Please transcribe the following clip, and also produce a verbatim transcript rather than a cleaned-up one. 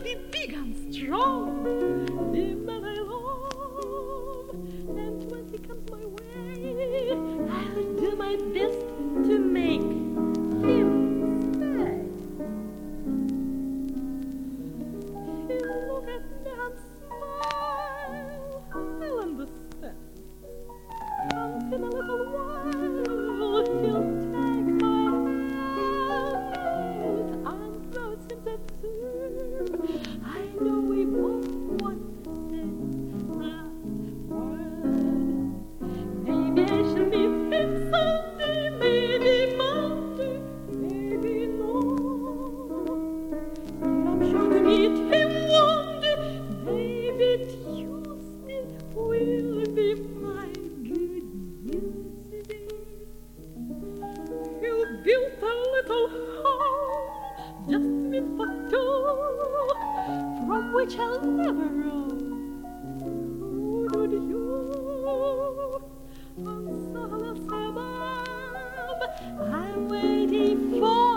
be big and strong. The man I love, and when he comes my way, I'll do my best to make him stay. He'll look at me and smile, I'll understand. And in a little while, he'll take my hand and throw it in the tube. I know we both wanted that word. Maybe I shall meet him Sunday, maybe Monday, maybe no. I'm sure to meet him one day, maybe Tuesday will be my good news day. You built a little home just with for two, from which I'll never roam. Who did you? On Salas above, I'm waiting for